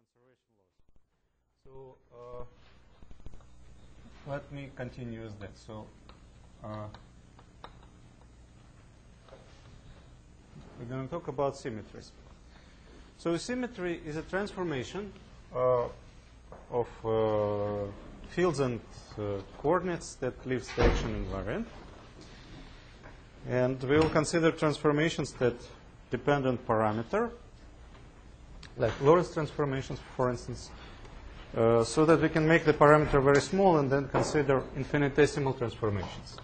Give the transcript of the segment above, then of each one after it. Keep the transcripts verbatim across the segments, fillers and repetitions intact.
conservation laws. So uh, let me continue with that. So uh, we're going to talk about symmetries. So symmetry is a transformation uh, of uh, fields and uh, coordinates that leaves the action invariant. And we will consider transformations that depend on parameter, like Lorentz transformations, for instance, uh, so that we can make the parameter very small and then consider infinitesimal transformations.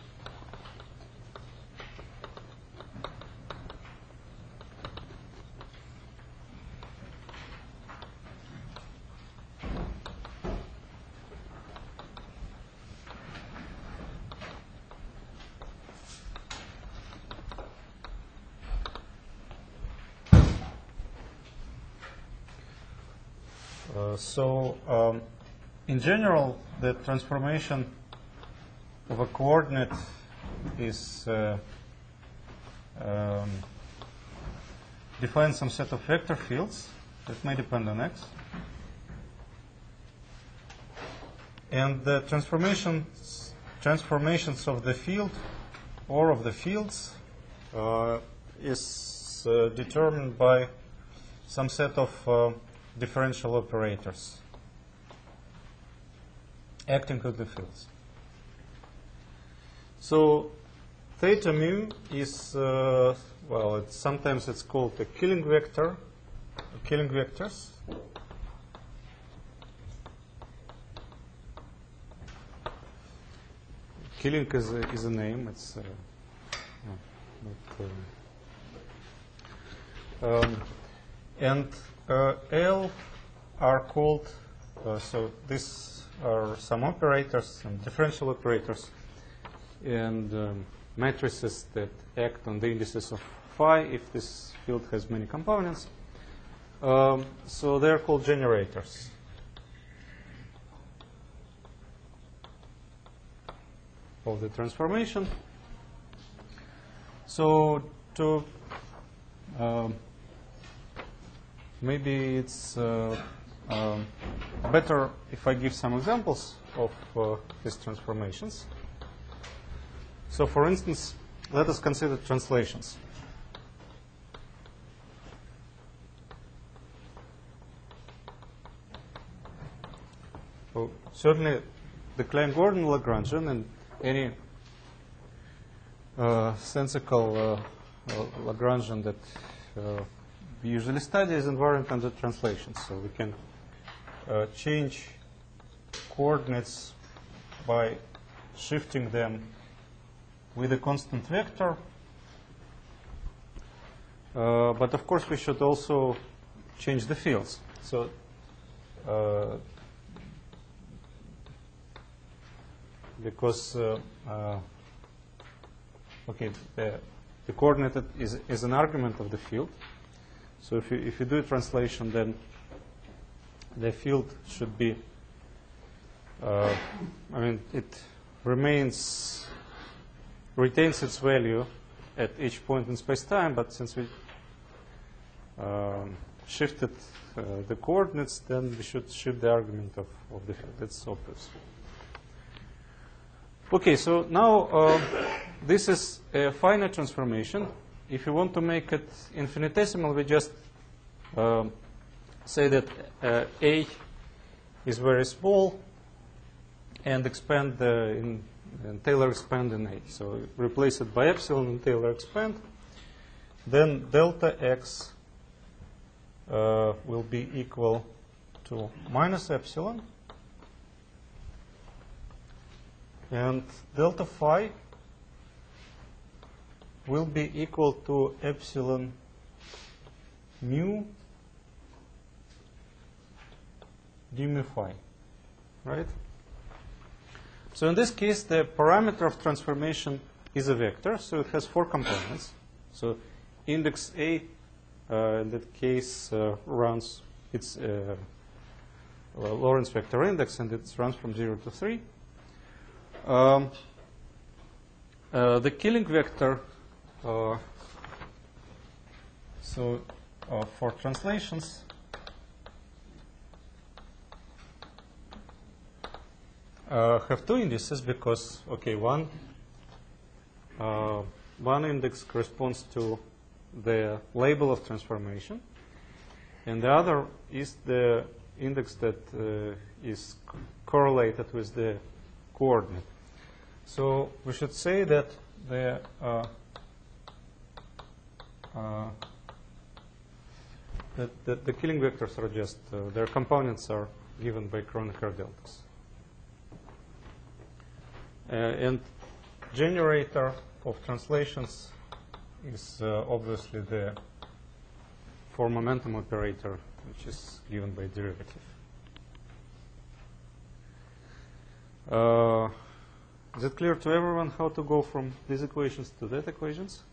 Uh, so, um, in general, the transformation of a coordinate is uh, um, defines some set of vector fields that may depend on x, and the transformations transformations of the field or of the fields uh, is uh, determined by some set of uh, differential operators acting on the fields. So theta mu is, uh, well, it's, sometimes it's called a killing vector, killing vectors. Killing is a, is a name. It's uh, no, not, uh, um, and Uh, L are called, uh, so these are some operators, some differential operators, and um, matrices that act on the indices of phi if this field has many components. Um, so they're called generators. Of the transformation. So to um, maybe it's uh, um, better if I give some examples of uh, these transformations. So for instance, let us consider translations. So certainly the Klein-Gordon Lagrangian and any uh, sensical uh, uh, Lagrangian that uh, we usually study is invariant under translation. So we can uh, change coordinates by shifting them with a constant vector. Uh, but of course, we should also change the fields. So uh, because uh, uh, okay, the, the coordinate is, is an argument of the field. So if you, if you do a translation, then the field should be, uh, I mean, it remains, retains its value at each point in space-time, but since we um, shifted uh, the coordinates, then we should shift the argument of, of the field. That's obvious. Okay, so now uh, this is a finite transformation. If you want to make it infinitesimal, we just uh, say that uh, A is very small and expand the, in, and Taylor expand in A. So replace it by epsilon and Taylor expand. Then delta x uh, will be equal to minus epsilon. And delta phi will be equal to epsilon mu d mu phi, right? So in this case, the parameter of transformation is a vector, so it has four components. So index A, uh, in that case, uh, runs its uh, well, Lorentz vector index, and it runs from zero to three. Um, uh, the killing vector. Uh, so uh, for translations, uh, have two indices because, okay, one, uh, one index corresponds to the label of transformation, and the other is the index that uh, is co correlated with the coordinate. So we should say that the uh, uh, that, that the Killing vectors are just uh, their components are given by Kronecker deltas, uh, and generator of translations is uh, obviously the for momentum operator, which is given by derivative. Uh, is it clear to everyone how to go from these equations to that equations?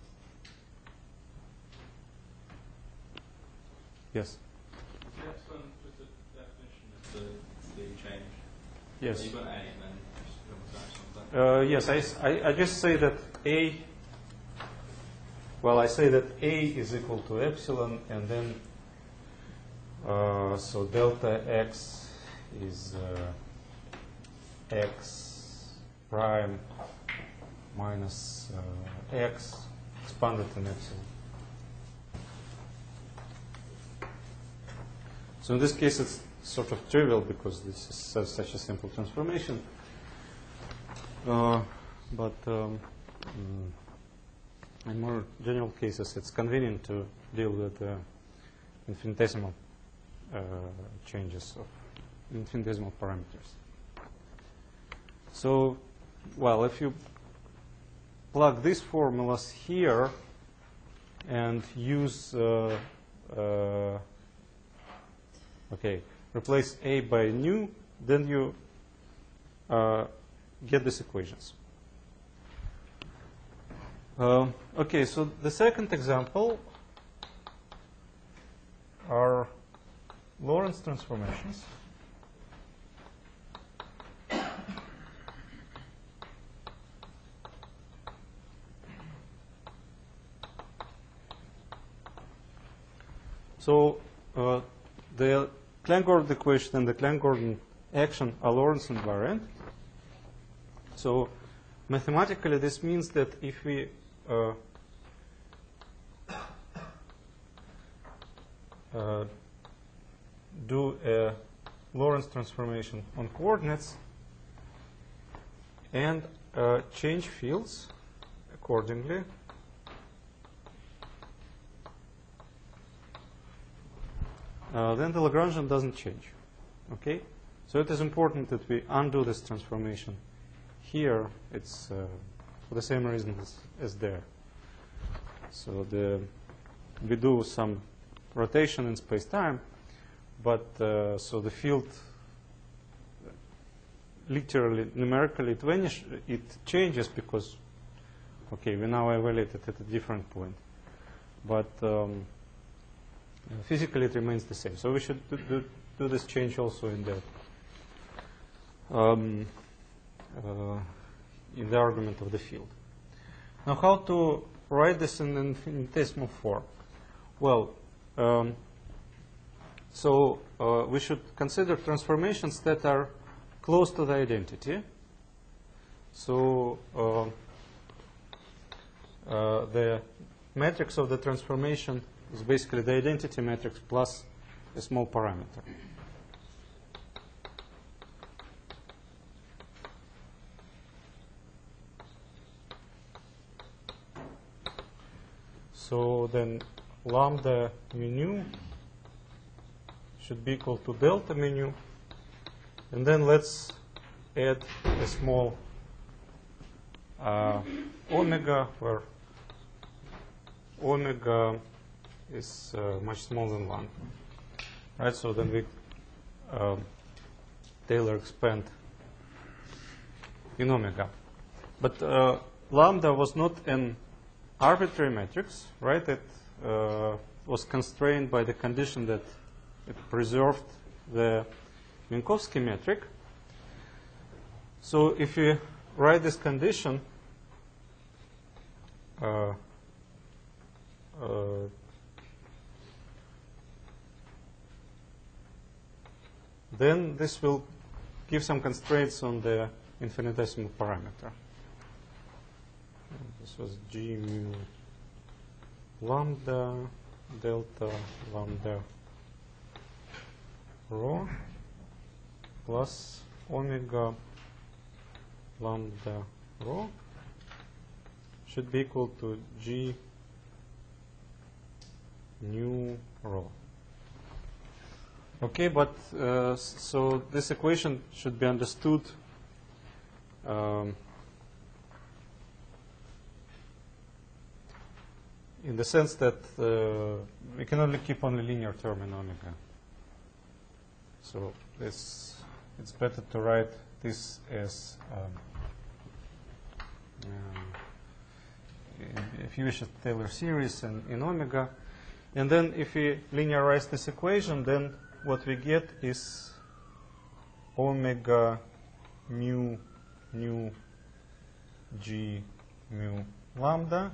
Yes. Yes, one, just a definition of the, the change. Yes. So you've got A and then just something. Uh, yes, I, I, I just say that A, well, I say that A is equal to epsilon, and then, uh, so delta x is uh, x prime minus uh, x expanded in epsilon. So in this case, it's sort of trivial because this is uh, such a simple transformation. Uh, but um, mm, in more general cases, it's convenient to deal with uh, infinitesimal uh, changes of infinitesimal parameters. So, well, if you plug these formulas here and use, uh, uh, okay, replace A by nu, then you uh, get these equations. Uh, okay, so the second example are Lorentz transformations. So uh, the Klein-Gordon equation and the Klein-Gordon action are Lorentz invariant. So mathematically, this means that if we uh, uh, do a Lorentz transformation on coordinates and uh, change fields accordingly, uh, then the Lagrangian doesn't change. Okay, so it is important that we undo this transformation. Here, it's uh, for the same reason as, as there. So the we do some rotation in space-time, but uh, so the field literally numerically it vanish, it changes because okay, we now evaluate it at a different point, but um, physically it remains the same. So we should do, do, do this change also in the um, uh, in the argument of the field. Now, how to write this in infinitesimal form? Well, um, so uh, we should consider transformations that are close to the identity. So uh, uh, the matrix of the transformation is basically the identity matrix plus a small parameter. So then lambda mu nu should be equal to delta mu nu. And then let's add a small uh, omega, where omega is uh, much smaller than one. Right? So then we uh, Taylor expand in omega. But uh, lambda was not an arbitrary matrix, right? It uh, was constrained by the condition that it preserved the Minkowski metric. So if you write this condition, uh, uh, then this will give some constraints on the infinitesimal parameter. This was G mu lambda delta lambda rho plus omega lambda rho should be equal to G nu rho. Okay, but uh, so this equation should be understood um, in the sense that uh, we can only keep only linear term in omega. So this, it's better to write this as um, uh, if you wish a Taylor series in, in omega. And then if we linearize this equation, then what we get is omega mu nu G mu lambda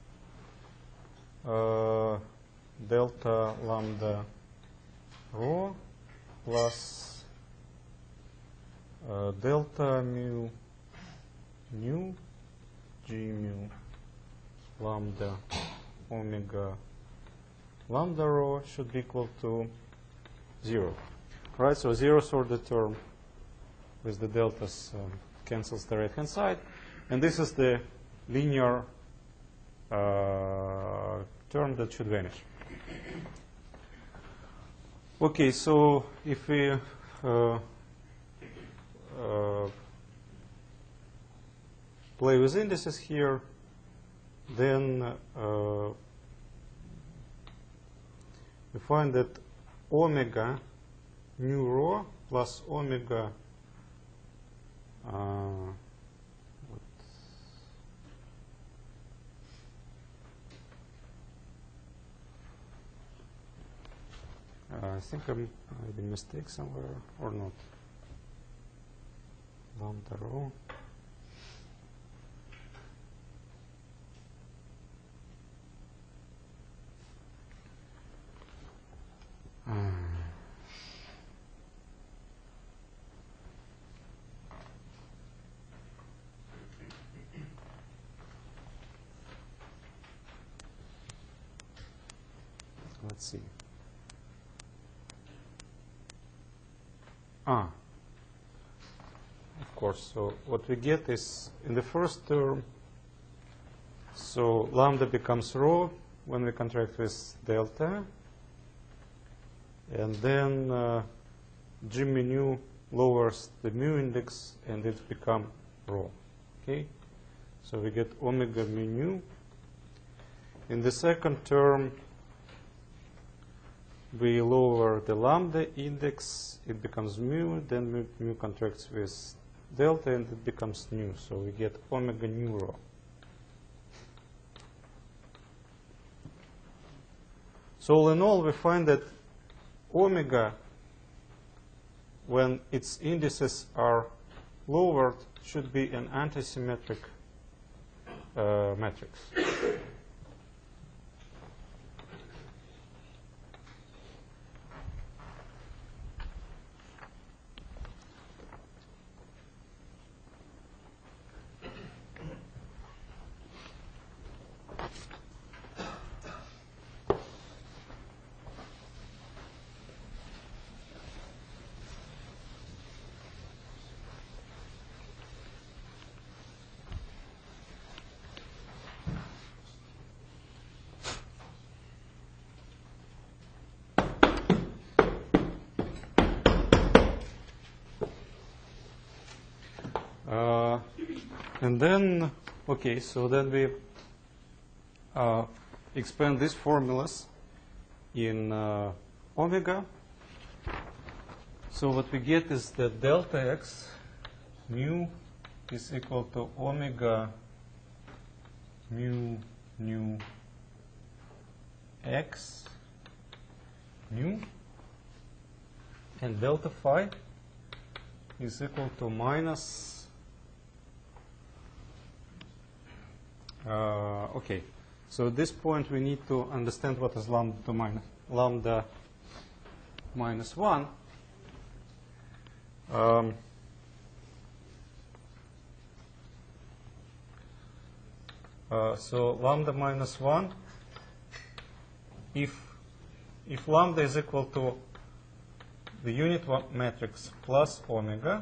uh, delta lambda rho plus uh, delta mu nu G mu lambda omega lambda rho should be equal to zero. Right, so zeroth order term with the deltas um, cancels the right hand side, and this is the linear uh, term that should vanish. Okay, so if we uh, uh, play with indices here, then uh, we find that omega mu rho plus omega uh, what, uh, I think I made a mistake somewhere or not. Lambda rho. Let's see. Ah, of course. So what we get is in the first term, so lambda becomes rho when we contract with delta. And then uh, G mu nu lowers the mu index, and it becomes rho. Okay, so we get omega mu nu. In the second term, we lower the lambda index, it becomes mu, then mu, mu contracts with delta, and it becomes nu. So we get omega nu rho. So all in all, we find that omega, when its indices are lowered, should be an antisymmetric uh, matrix. Uh, and then, okay, so then we uh, expand these formulas in uh, omega. So what we get is that delta x mu is equal to omega mu nu x nu, and delta phi is equal to minus Uh, okay, so at this point we need to understand what is lambda minus lambda minus one. Um, uh, so lambda minus one, if, if lambda is equal to the unit matrix plus omega,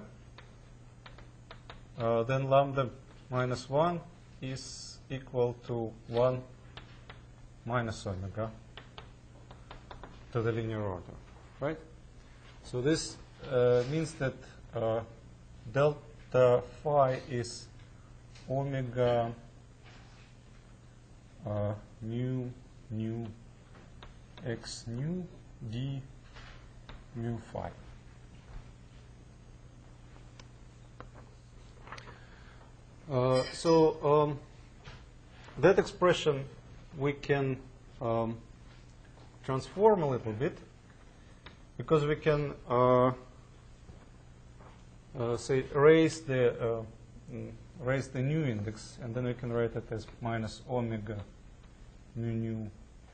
uh, then lambda minus one is equal to one minus omega to the linear order, right? So this uh, means that uh, delta phi is omega uh, mu nu x nu d mu phi. Uh, so um, that expression we can um, transform a little bit, because we can uh, uh, say raise the uh, mm, raise the nu index, and then we can write it as minus omega mu nu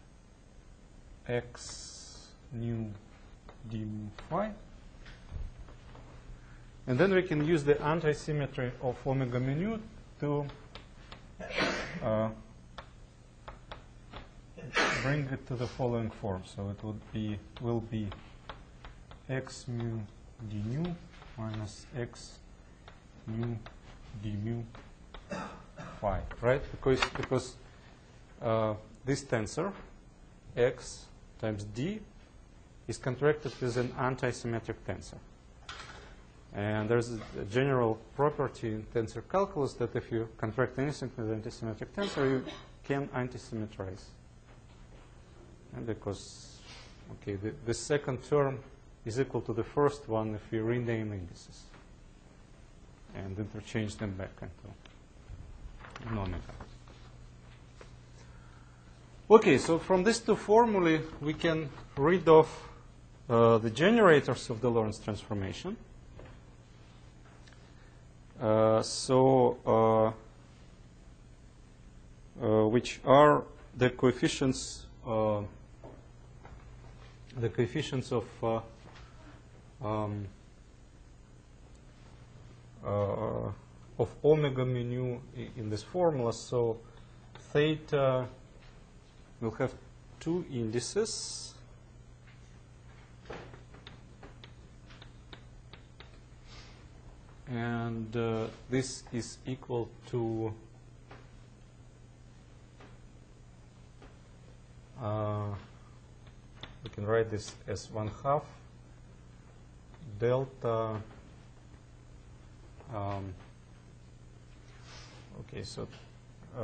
x nu d mu phi. And then we can use the anti-symmetry of omega mu nu to uh, bring it to the following form. So it would be will be x mu d nu minus x mu d mu phi, right? Because because uh, this tensor x times d is contracted with an anti-symmetric tensor. And there's a general property in tensor calculus that if you contract anything with an antisymmetric tensor, you can antisymmetrize. And because, okay, the, the second term is equal to the first one if you rename indices and interchange them back into an omega. Okay, so from these two formulae, we can read off uh, the generators of the Lorentz transformation. Uh, so, uh, uh, which are the coefficients, uh, the coefficients of uh, um, uh, of omega mu nu in this formula. So, theta will have two indices. And uh, this is equal to uh, we can write this as one half delta. Um, okay, so uh,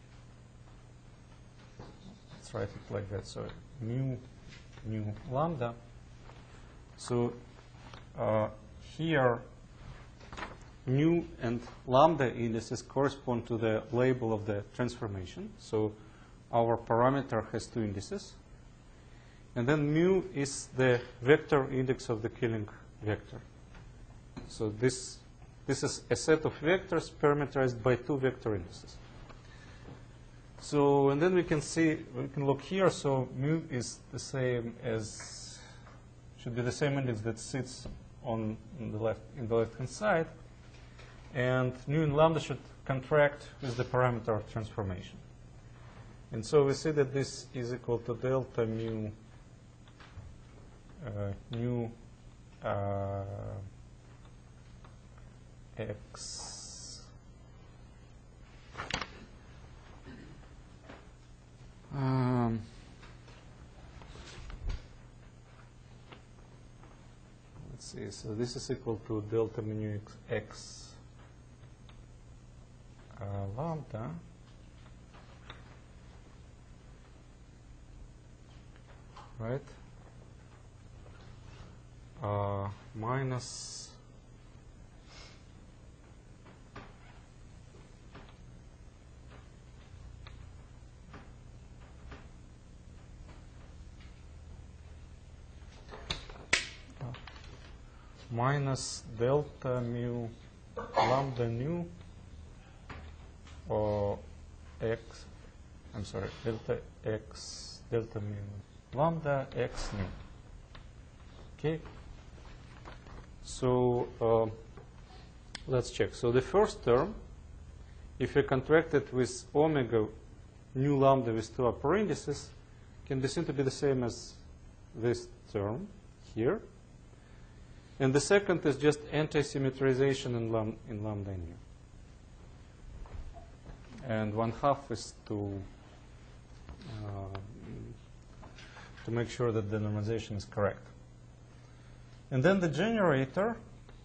let's write it like that. So mu mu lambda. So uh, here, mu and lambda indices correspond to the label of the transformation. So our parameter has two indices. And then mu is the vector index of the Killing vector. So this, this is a set of vectors parameterized by two vector indices. So, and then we can see, we can look here. So mu is the same as, should be the same index that sits on the left, in the left-hand side. And nu and lambda should contract with the parameter of transformation. And so we see that this is equal to delta mu uh, nu uh, x um, let's see, so this is equal to delta mu nu x, x Uh, lambda right uh, minus uh, minus delta mu lambda nu or x, I'm sorry, delta x, delta mu lambda x nu. Okay. So uh, let's check. So the first term if you contract it with omega nu lambda with two upper indices, can be seen to be the same as this term here. And the second is just anti-symmetrization in, lam in lambda nu. And one half is to uh, to make sure that the normalization is correct. And then the generator,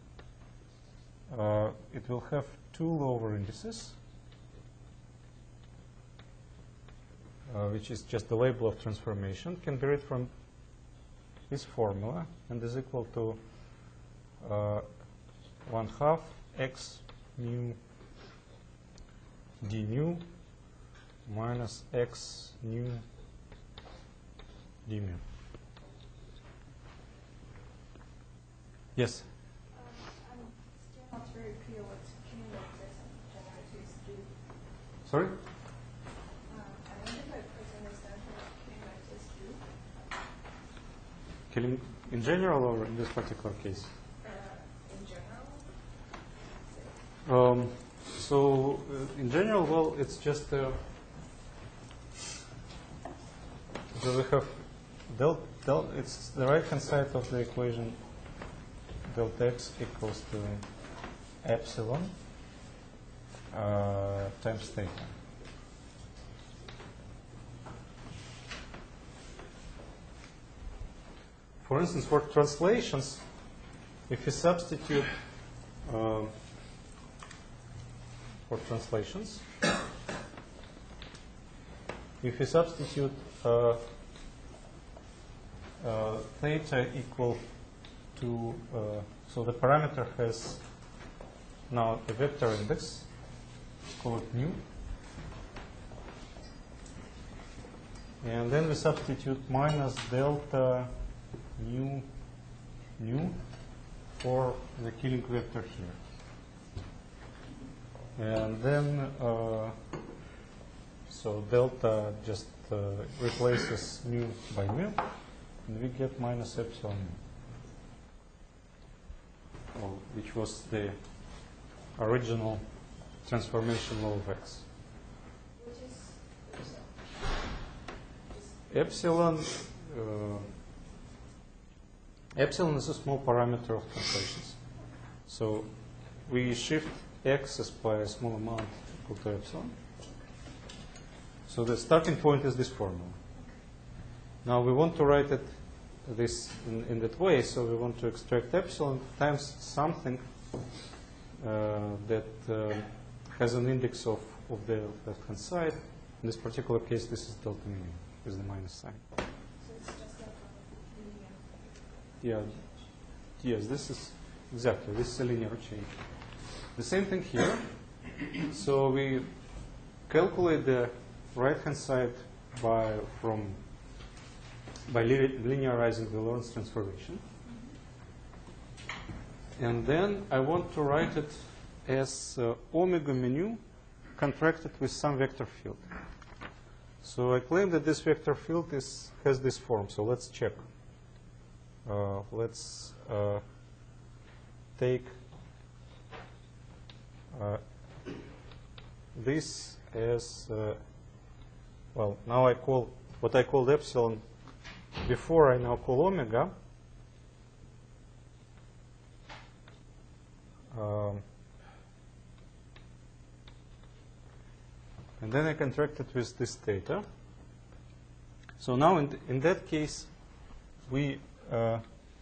uh, it will have two lower indices, uh, which is just the label of transformation, can be read from this formula, and is equal to uh, one half x mu d nu minus x nu d mu. Yes? Um, I'm still not very clear what cumulative generators do. Sorry? Um, I don't think I quite understand what cumulators do. Killing in general or in this particular case? Uh, in general? Um, so, uh, in general, well, it's just uh, so we have del, del, it's the right hand side of the equation delta x equals to epsilon uh, times theta. For instance, for translations, if you substitute uh, for translations, if you substitute uh, uh, theta equal to, uh, so the parameter has now a vector index, call it mu, and then we substitute minus delta mu nu for the Killing vector here. And then, uh, so delta just uh, replaces mu by mu, and we get minus epsilon mu, oh, which was the original transformation law of x. Which is Epsilon, uh, epsilon is a small parameter of translations. So we shift x's by a small amount equal to epsilon. So the starting point is this formula. Now we want to write it this in, in that way, so we want to extract epsilon times something uh, that uh, has an index of, of the left-hand side. In this particular case, this is delta mu, is the minus sign. So it's just like a linear. Yeah. Yes, this is exactly, this is a linear change. The same thing here. So we calculate the right-hand side by from by li linearizing the Lorentz transformation. And then I want to write it as uh, omega mu contracted with some vector field. So I claim that this vector field is has this form. So let's check. Uh, let's uh, take uh, this as, uh, well, now I call what I called epsilon before, I now call omega. Um, and then I contract it with this theta. So now in, th in that case, we uh,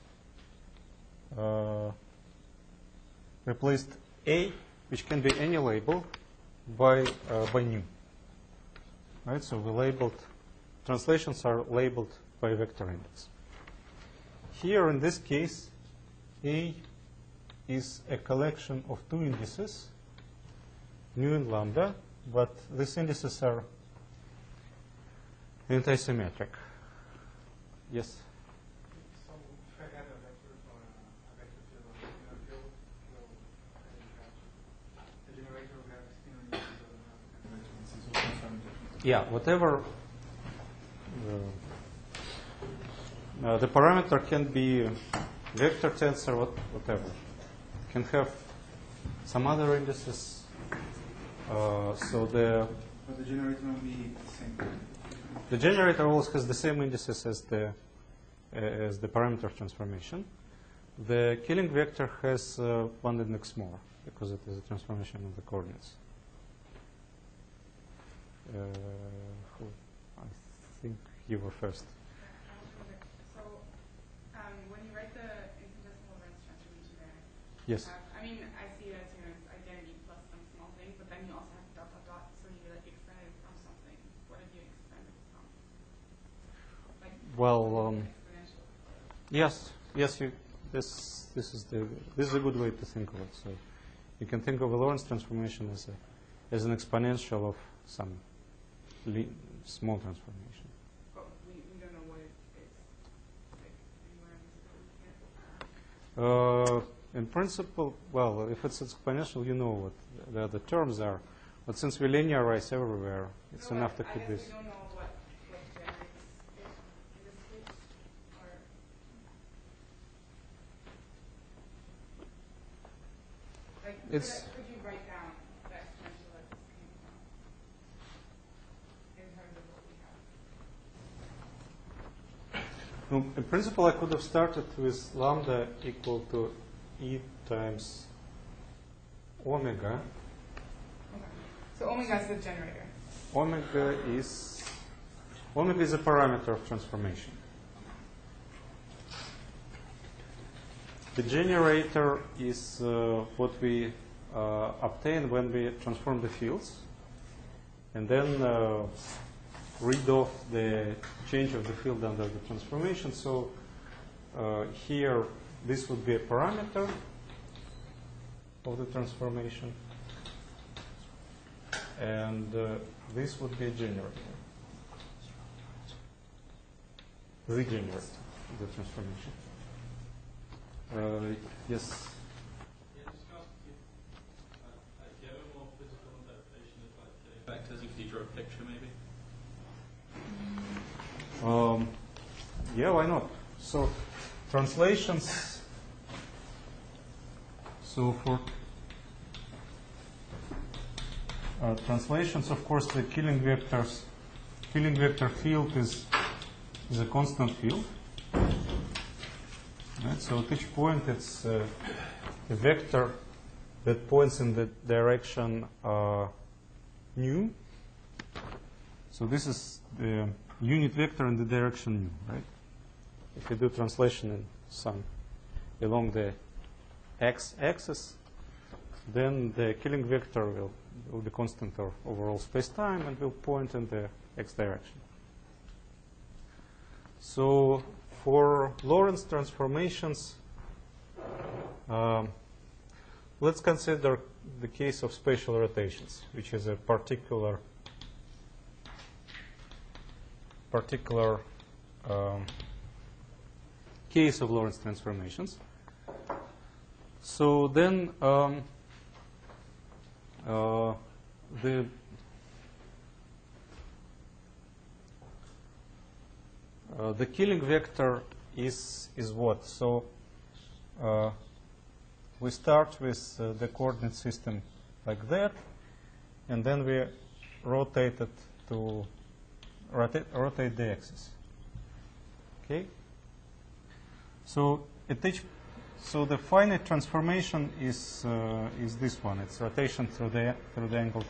uh, replaced A, which can be any label, by, uh, by nu. Right? So we labeled, translations are labeled by vector index. Here in this case, A is a collection of two indices, mu and lambda, but these indices are antisymmetric. Yes? So if I had a vector or a vector field or a linear field, will the generator will have spin indices or not have vector. Yeah, whatever. Uh, uh, the parameter can be vector tensor, what, whatever. Can have some other indices, Uh, so the But the generator will be the same. the generator always has the same indices as the uh, as the parameter transformation. The killing vector has uh, one index more because it is a transformation of the coordinates. Uh, who- I think you were first. So, um, when you write the infinitesimal Lorentz transformation there, Yes. uh, I mean, I see it as, you know, it's identity plus some small thing, but then you also have dot dot dot, so you like extend it from something. What did you extend it from? Like, Well, um, exponential. yes, yes. You, this this is the this is a good way to think of it. So you can think of a Lorentz transformation as a as an exponential of some li small transformation. But we, we don't know what it is. Like, anywhere in this here. Uh, in principle, well, if it's exponential, you know what the, the terms are. But since we linearize everywhere, it's No, enough but to I keep guess this. we don't know what, what generates it in this case, or like, It's- could, I- could you write down the exponential that this came from in terms of what we have? No, in principle, I could have started with lambda equal to e times omega. Okay. So omega is the generator. Omega is omega is a parameter of transformation. The generator is uh, what we uh, obtain when we transform the fields, and then uh, read off the change of the field under the transformation. So uh, here, this would be a parameter of the transformation, and uh, this would be a generator, the generator of the transformation. Uh, yes. Vectors, and can you draw a picture maybe? Um, yeah, why not? So, translations. So for uh, translations, of course, the killing vectors, killing vector field is is a constant field. Right? So at each point, it's uh, a vector that points in the direction uh, nu. So this is the unit vector in the direction nu, right? If you do translation in some along the x-axis, then the killing vector will, will be constant of overall space-time and will point in the x direction. So for Lorentz transformations, um, let's consider the case of spatial rotations, which is a particular particular um, case of Lorentz transformations. So then um, uh, the uh, the killing vector is is what? So uh, we start with uh, the coordinate system like that, and then we rotate it to rotate, rotate the axis. Okay. So at each, so the finite transformation is uh, is this one. It's rotation through the through the angle.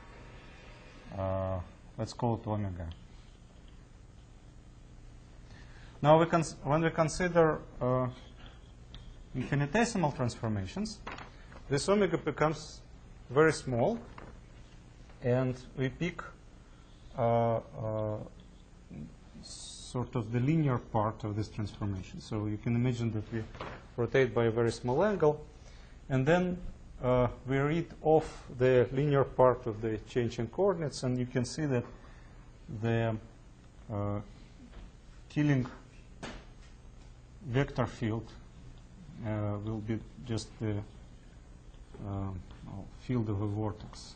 Uh, let's call it omega. Now we cons when we consider uh, infinitesimal transformations, this omega becomes very small, and we pick uh, uh, sort of the linear part of this transformation. So you can imagine that we rotate by a very small angle, and then uh, we read off the linear part of the change in coordinates, and you can see that the uh, killing vector field uh, will be just the um, field of a vortex.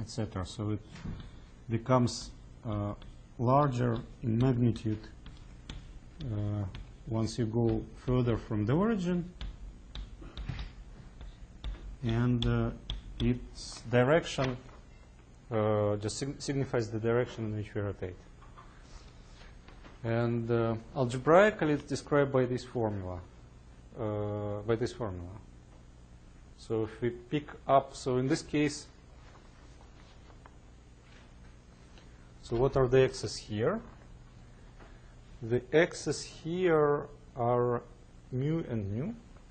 et cetera. So it becomes uh, larger in magnitude uh, once you go further from the origin, and uh, its direction uh, just sig signifies the direction in which we rotate. And uh, algebraically, it's described by this formula. Uh, by this formula. So if we pick up, so in this case, so what are the x's here? The x's here are mu and mu.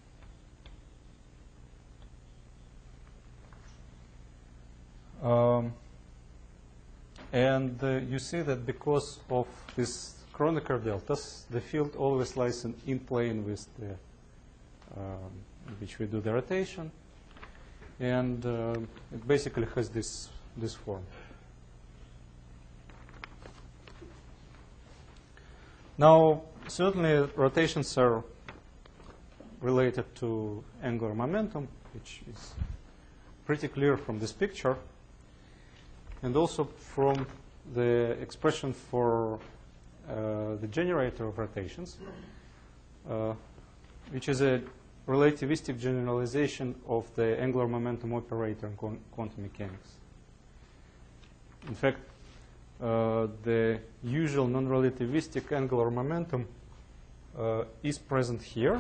Um, and uh, you see that because of this Kronecker deltas, the field always lies in, in plane with the um, which we do the rotation, and uh, it basically has this this form. Now, certainly rotations are related to angular momentum, which is pretty clear from this picture, and also from the expression for uh, the generator of rotations, uh, which is a relativistic generalization of the angular momentum operator in quantum mechanics. In fact, uh, the usual non-relativistic angular momentum uh, is present here,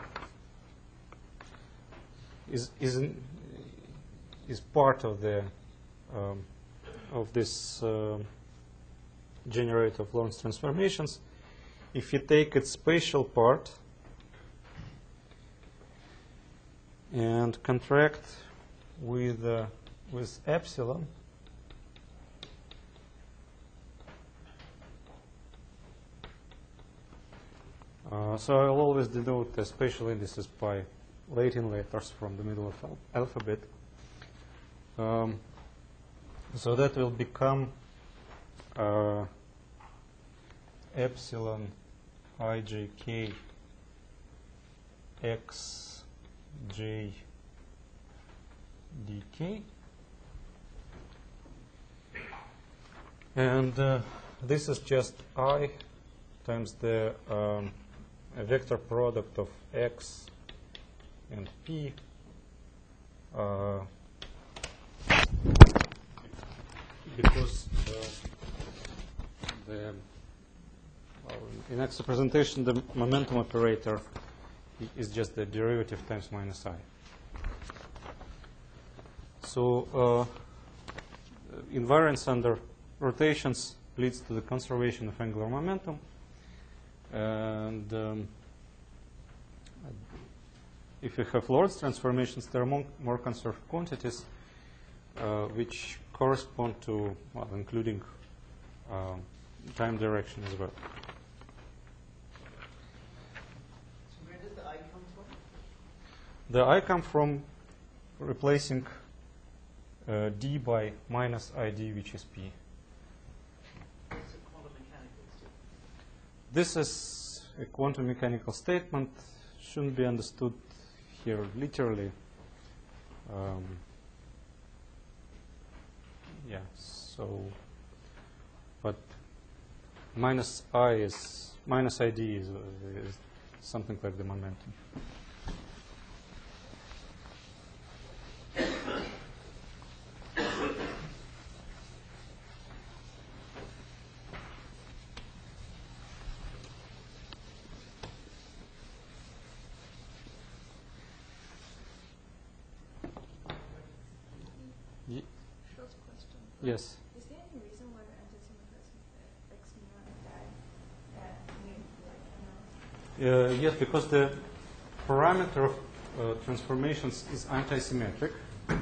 is is in, is part of the um, of this uh, generator of Lorentz transformations. If you take its spatial part and contract with uh, with epsilon, uh, so I'll always denote the spatial indices by Latin letters from the middle of al alphabet. Um, so that will become uh, epsilon ijk x j dk, and uh, this is just I times the um, a vector product of x and p uh, because uh, the well, in X representation the momentum operator is just the derivative times minus I. So uh, invariance under rotations leads to the conservation of angular momentum, and um, if you have Lorentz transformations, there are more, more conserved quantities uh, which correspond to, well, including uh, time direction as well. So where does the I come from? The I come from replacing uh, d by minus id, which is p. It's a quantum mechanical statement. This is a quantum mechanical statement. Shouldn't be understood here literally. Um, yeah, so, but minus I is, minus id is, uh, is something like the momentum. Short question. Yes. Is there any reason why the antisymmetrism x mu and that mu, like, you know? Uh, yes, because the parameter of uh, transformations is antisymmetric.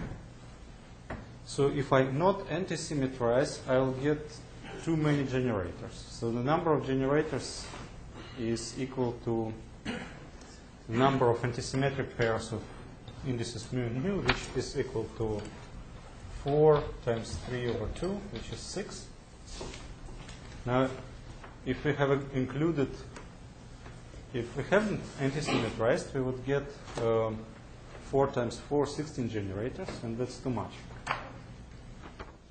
So if I not antisymmetrize, I'll get too many generators. So the number of generators is equal to the number of antisymmetric pairs of indices mu and mu, which is equal to four times three over two, which is six. Now, if we have included, if we haven't antisymmetrized, we would get um, four times four, sixteen generators, and that's too much.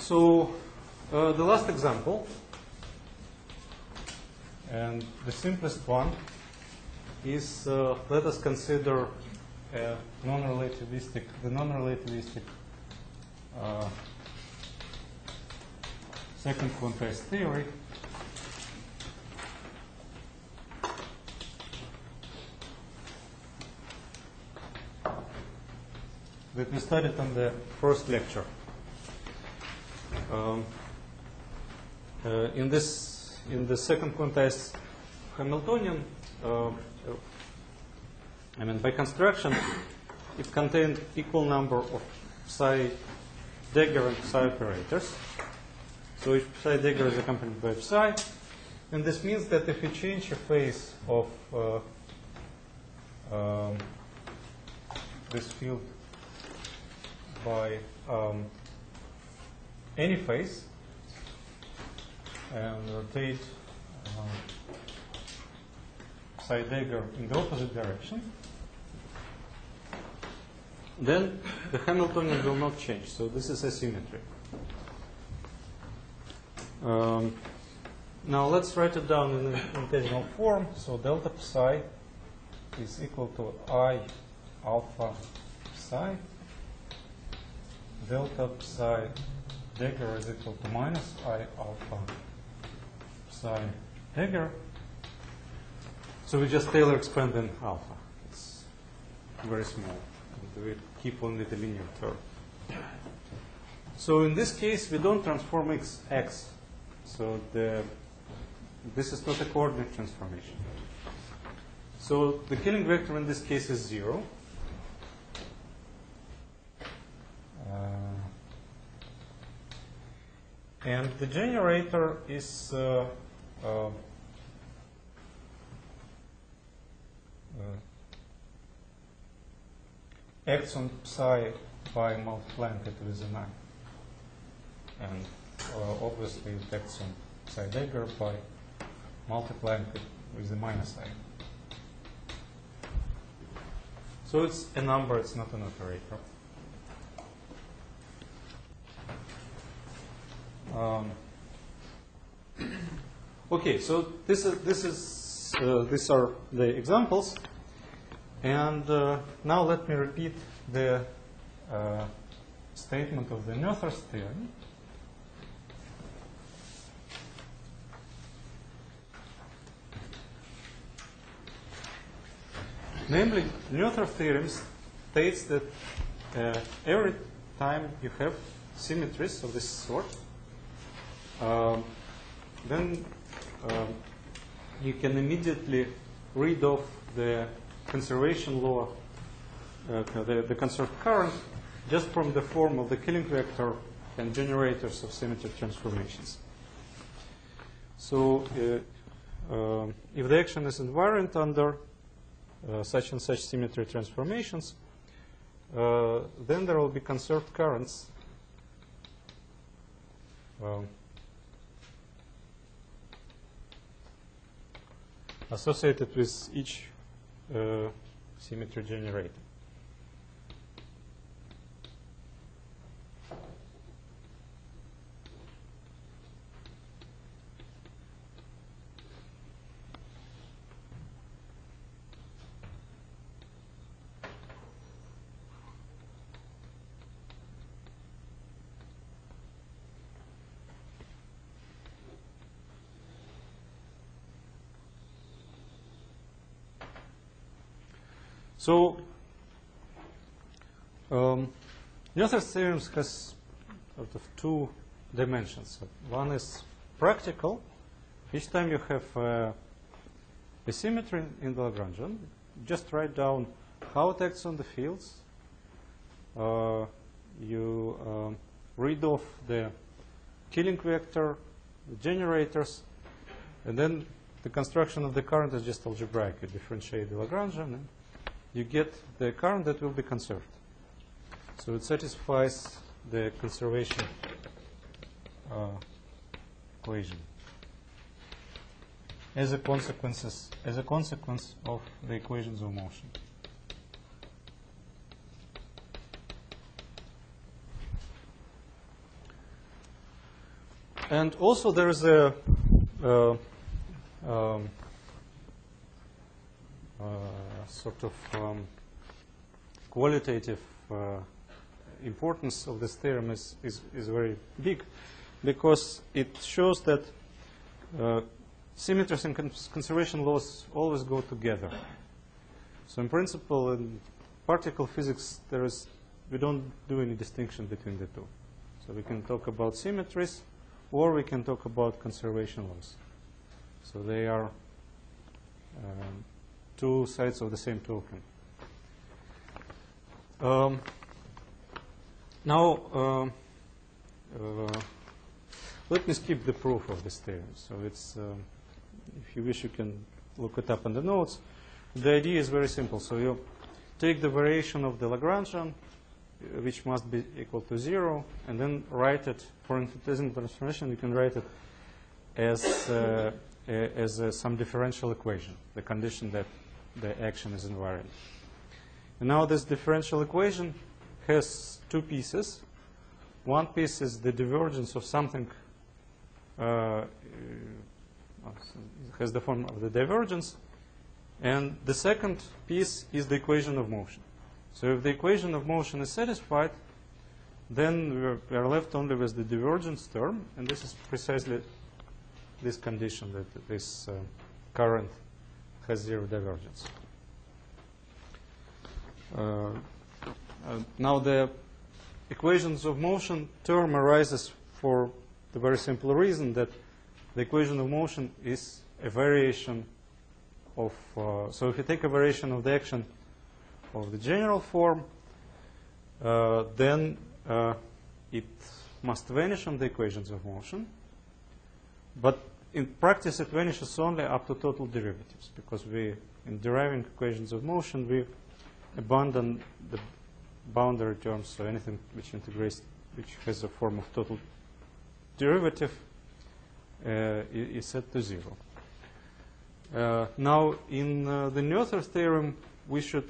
So uh, the last example, and the simplest one, is uh, let us consider a non-relativistic, the non-relativistic uh, second quantized theory. That we studied on the first lecture. Um, uh, in this, in the second quantized Hamiltonian, uh, I mean by construction, it contained equal number of psi dagger and psi operators. So each psi dagger is accompanied by psi, and this means that if you change a phase of uh, um, this field by um, any phase and rotate um, psi dagger in the opposite direction, then the Hamiltonian will not change. So this is asymmetry. Um, now let's write it down in an integral form. So delta psi is equal to I alpha psi. Delta psi dagger is equal to minus I alpha psi dagger. So we just Taylor expand in alpha. It's very small. And we keep only the linear term. So in this case, we don't transform x, x. So the, this is not a coordinate transformation. So the killing vector in this case is zero. Uh, and the generator is uh, uh, uh, acts on psi by multiplying it with an I. And uh, obviously it acts on psi dagger by multiplying it with the minus I. So it's a number, it's not an operator. Um, okay, so this is this is uh, these are the examples, and uh, now let me repeat the uh, statement of the Noether's theorem. Namely, Noether theorem states that uh, every time you have symmetries of this sort, Uh, then uh, you can immediately read off the conservation law, uh, the, the conserved current, just from the form of the killing vector and generators of symmetry transformations. So uh, uh, if the action is invariant under uh, such and such symmetry transformations, uh, then there will be conserved currents um, associated with each uh, symmetry generator. So, um, Noether's theorem has sort of two dimensions. One is practical. Each time you have uh, a symmetry in the Lagrangian, just write down how it acts on the fields. Uh, you um, read off the killing vector, the generators, and then the construction of the current is just algebraic. You differentiate the Lagrangian, and you get the current that will be conserved. So it satisfies the conservation uh, equation as a consequences as a consequence of the equations of motion. And also there is a uh, um, uh, sort of um, qualitative uh, importance of this theorem is, is, is very big, because it shows that uh, symmetries and cons conservation laws always go together. So in principle, in particle physics, there is, we don't do any distinction between the two. So we can talk about symmetries, or we can talk about conservation laws. So they are um, two sides of the same token. Um, now, uh, uh, let me skip the proof of this theorem. So it's, um, if you wish, you can look it up in the notes. The idea is very simple. So you take the variation of the Lagrangian, uh, which must be equal to zero, and then write it for infinitesimal transformation. You can write it as uh, a, as a, some differential equation, the condition that the action is invariant. And now this differential equation has two pieces. One piece is the divergence of something, uh, uh, has the form of the divergence. And the second piece is the equation of motion. So if the equation of motion is satisfied, then we are, we are left only with the divergence term. And this is precisely this condition, that this uh, current has zero divergence. Uh, uh, now the equations of motion term arises for the very simple reason that the equation of motion is a variation of, uh, so if you take a variation of the action of the general form, uh, then uh, it must vanish on the equations of motion. But in practice, it vanishes only up to total derivatives, because we, in deriving equations of motion, we abandon the boundary terms, so anything which integrates, which has a form of total derivative, uh, is set to zero. Uh, now, in uh, the Noether theorem, we should,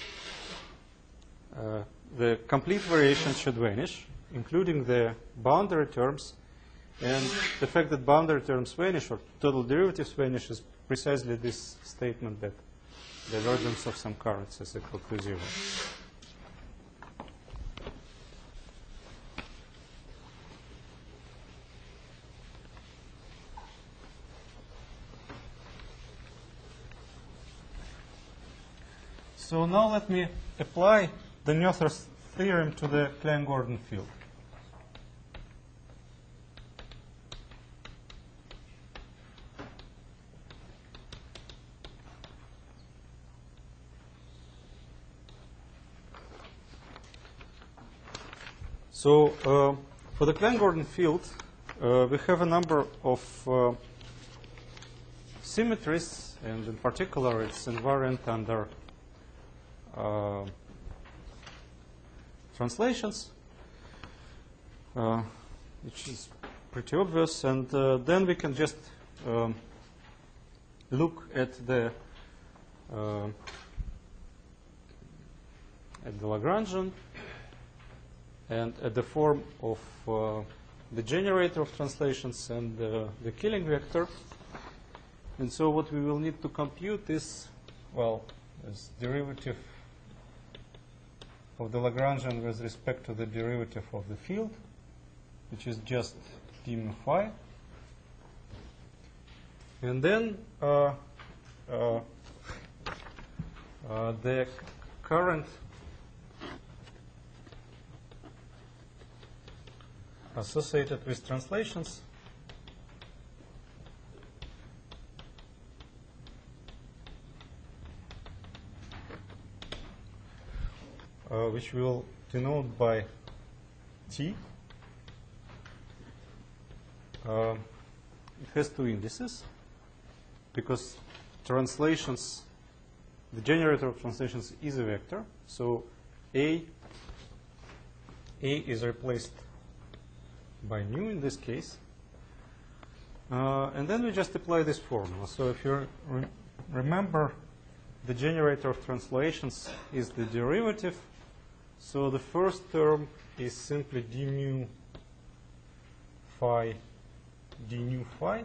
uh, the complete variation should vanish, including the boundary terms. And the fact that boundary terms vanish, or total derivatives vanish, is precisely this statement that the divergence of some currents is equal to zero. So now let me apply the Noether's theorem to the Klein-Gordon field. So uh, for the Klein-Gordon field, uh, we have a number of uh, symmetries, and in particular, it's invariant under uh, translations, uh, which is pretty obvious. And uh, then we can just um, look at the uh, at the Lagrangian, and at the form of uh, the generator of translations and uh, the killing vector. And so what we will need to compute is, well, is derivative of the Lagrangian with respect to the derivative of the field, which is just d mu phi. And then uh, uh, uh, the current associated with translations uh, which we will denote by T. Uh, it has two indices, because translations, the generator of translations is a vector, so A, A is replaced by nu in this case. Uh, and then we just apply this formula. So if you re remember, the generator of translations is the derivative. So the first term is simply d mu phi d nu phi.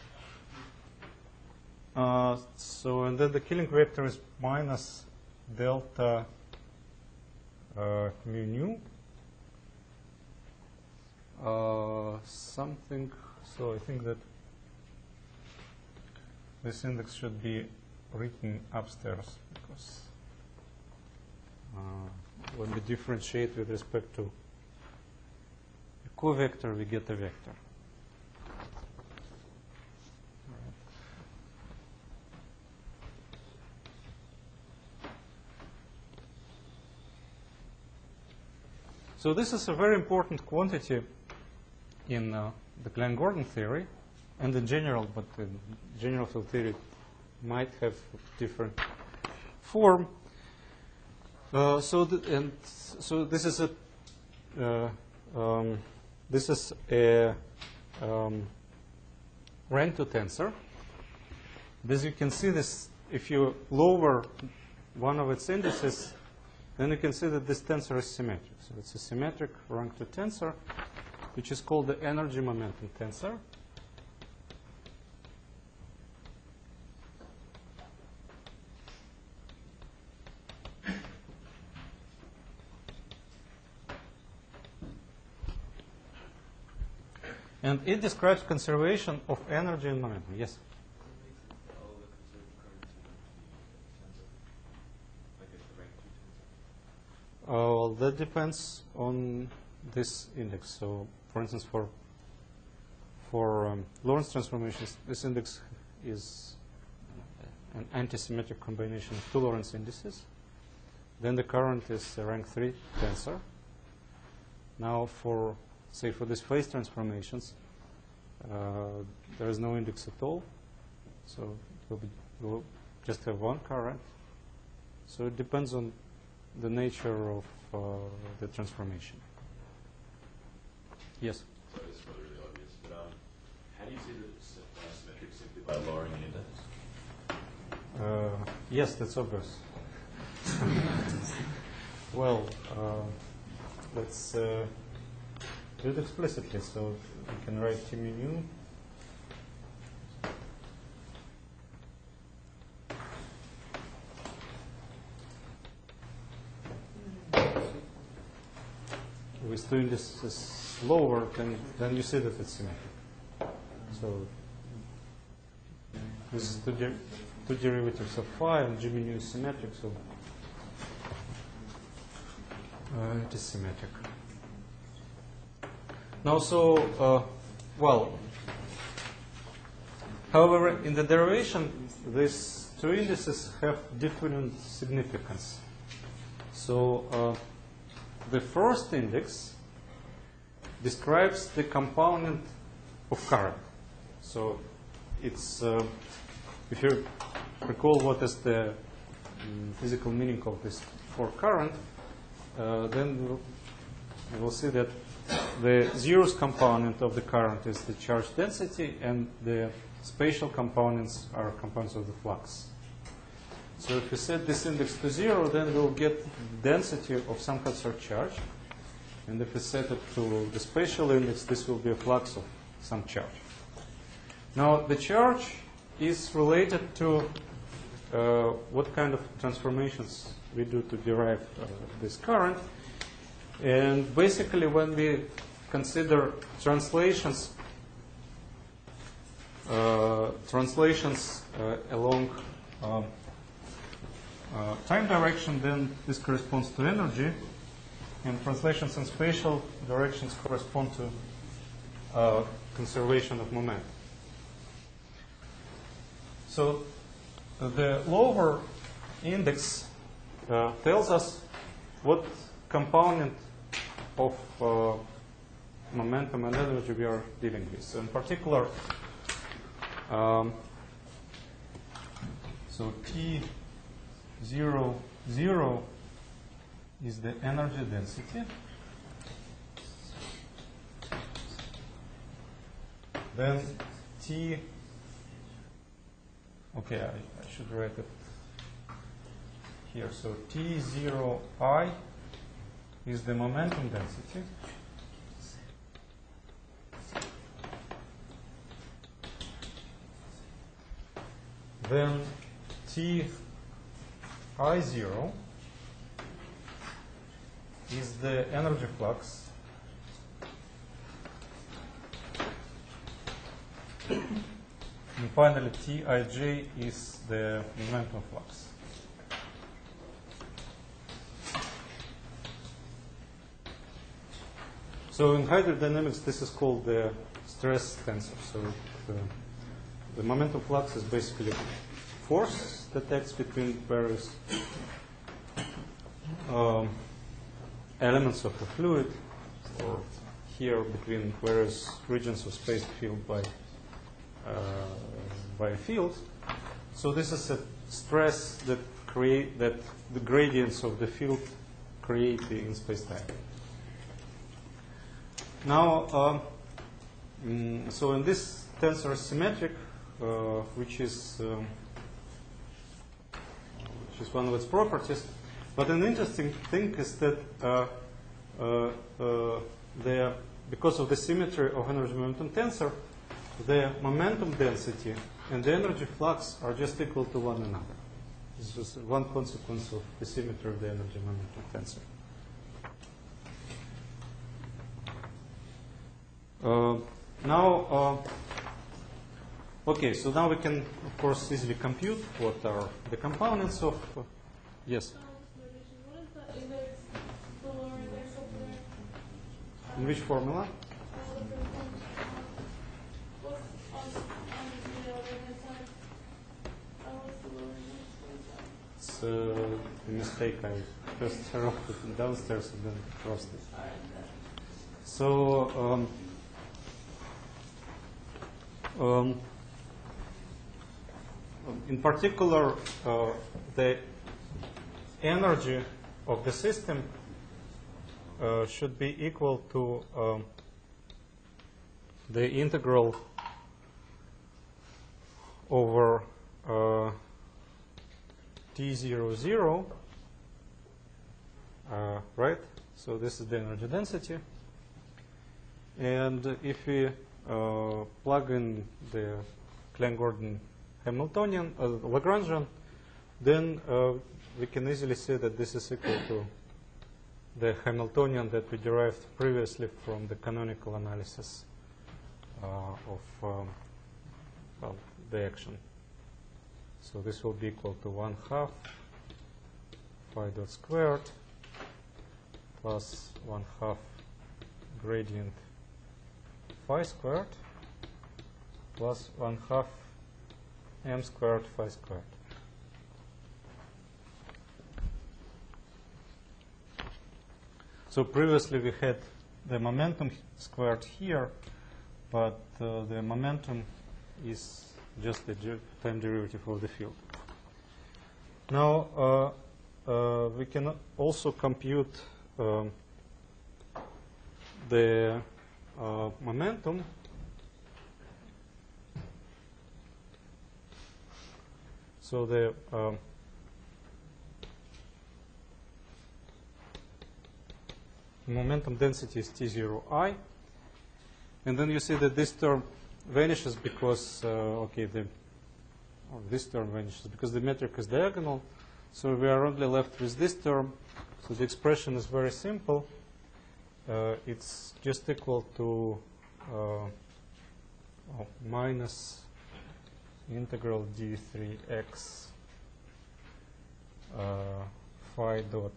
Uh, so, and then the Killing vector is minus delta uh, mu nu. Uh, something, so I think that this index should be written upstairs, because uh, when we differentiate with respect to a covector, we get a vector. So this is a very important quantity in uh, the Klein-Gordon theory, and in general, but in general field theory might have different form. Uh, so, th and so this is a uh, um, this is a um, rank two tensor. As you can see, this if you lower one of its indices, then you can see that this tensor is symmetric. So it's a symmetric rank two tensor, which is called the energy momentum tensor. And it describes conservation of energy and momentum. Yes? Uh, well, that depends on this index. So, for instance, for for um, Lorentz transformations, this index is an antisymmetric combination of two Lorentz indices. Then the current is a rank three tensor. Now, for say for these phase transformations, uh, there is no index at all. So it will be, we'll just have one current. So it depends on the nature of uh, the transformation. Yes? Sorry, this is probably really obvious, but um, how do you see that it's uh, symmetric simply by lowering the index? Uh, yes, that's obvious. Well, uh, let's uh, do it explicitly. So we can write T mu nu. With two indices lower, then, then you see that it's symmetric. So this is two, der two derivatives of phi, and G mu nu is symmetric, so uh, it is symmetric. Now, so, uh, well, however, in the derivation, these two indices have different significance. So, uh, the first index describes the component of current. So it's, uh, if you recall what is the um, physical meaning of this for current, uh, then we'll, we'll see that the zeroth component of the current is the charge density, and the spatial components are components of the flux. So if we set this index to zero, then we'll get density of some conserved charge. And if we set it to the spatial index, this will be a flux of some charge. Now, the charge is related to uh, what kind of transformations we do to derive uh, this current. And basically, when we consider translations, uh, translations uh, along um, Uh, time direction, then this corresponds to energy, and translations in spatial directions correspond to uh, conservation of momentum. So uh, the lower index uh, tells us what component of uh, momentum and energy we are dealing with. So in particular, um, so T zero, zero is the energy density. Then T, okay, I, I should write it here. So T zero I is the momentum density. then T I zero is the energy flux and finally T I J is the momentum flux. So in hydrodynamics, this is called the stress tensor. So the, the momentum flux is basically force that acts between various um, elements of a fluid, or here between various regions of space filled by uh, by a field. So this is a stress that create that the gradients of the field create in space-time. Now, uh, mm, so in this tensor is symmetric, uh, which is um, which is one of its properties. But an interesting thing is that uh, uh, uh, the because of the symmetry of energy momentum tensor, the momentum density and the energy flux are just equal to one another. This is one consequence of the symmetry of the energy momentum tensor. Uh, now, uh, okay, so now we can, of course, easily compute what are the components of. Uh, yes. What is the index below index up there? In which formula? What's on, on the right-hand side? Oh, what's the lower index? It's uh, a mistake. I first wrote it downstairs and then crossed it. So. Um, Um, in particular, uh, the energy of the system uh, should be equal to um, the integral over uh, T zero zero, uh, right? So this is the energy density. And if we Uh, plug in the Klein-Gordon Hamiltonian, uh, Lagrangian, then uh, we can easily see that this is equal to the Hamiltonian that we derived previously from the canonical analysis uh, of um, well, the action. So this will be equal to one half phi dot squared plus one half gradient phi squared plus one half m squared phi squared. So previously we had the momentum squared here, but uh, the momentum is just the ge- time derivative of the field. Now uh, uh, we can also compute um, the Uh, momentum so the um, momentum density is T zero I, and then you see that this term vanishes because uh, okay the or this term vanishes because the metric is diagonal, so we are only left with this term. So the expression is very simple. Uh, it's just equal to uh, oh, minus integral d three x uh, phi dot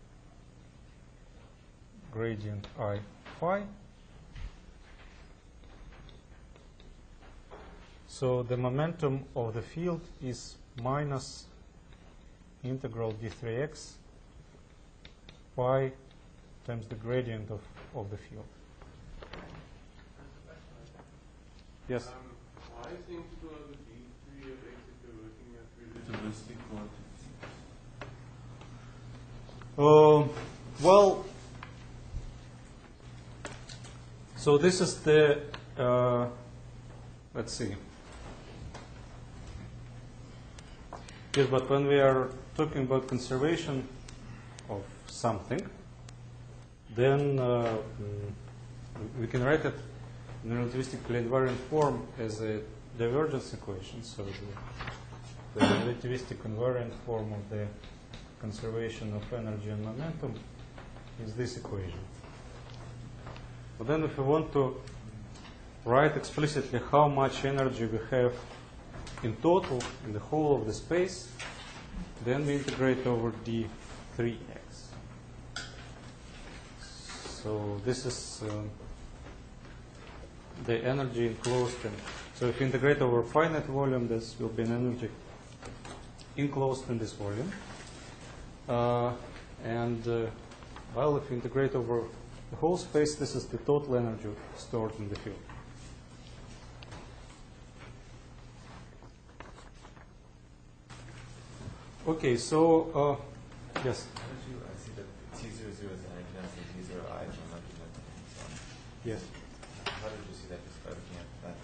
gradient I phi. So the momentum of the field is minus integral d three x phi times the gradient of, of the field. Yes? Um, why seems to have the D three of x if you're looking at relativistic quantities? Uh, well, so this is the, uh, let's see. Yes, but when we are talking about conservation of something, then uh, we can write it in relativistically invariant form as a divergence equation. So the the relativistic invariant form of the conservation of energy and momentum is this equation. But then if we want to write explicitly how much energy we have in total in the whole of the space, then we integrate over d three x. So this is uh, the energy enclosed in. So if you integrate over finite volume, this will be an energy enclosed in this volume. Uh, and uh, well, if you integrate over the whole space, this is the total energy stored in the field. Okay, so uh, yes. I see that T zero zero is energy density, T zero I is energy density, and so on. Yes. How did you see that just by looking at that?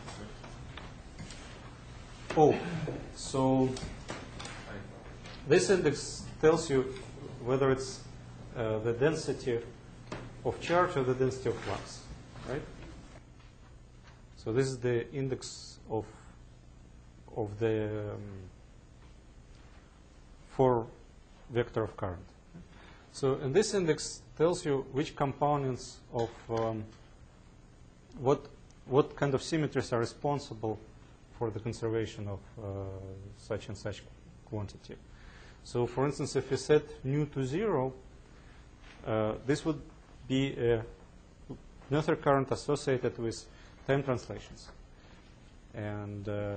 Oh, so this index tells you whether it's uh, the density of charge or the density of flux, right? So this is the index of of the um, four vector of current. So and this index tells you which components of um, what what kind of symmetries are responsible for the conservation of uh, such and such quantity. So for instance, if you set nu to zero, uh, this would be a Noether current associated with time translations. And uh,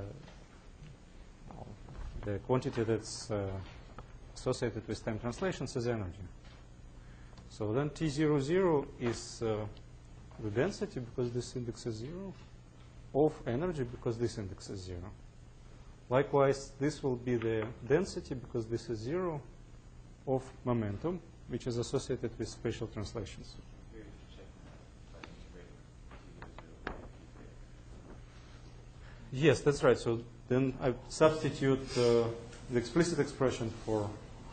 the quantity that's uh, associated with time translations is energy. So then T zero zero is uh, the density, because this index is zero, of energy, because this index is zero. Likewise, this will be the density, because this is zero, of momentum, which is associated with spatial translations. Yes, that's right. So then I substitute uh, the explicit expression for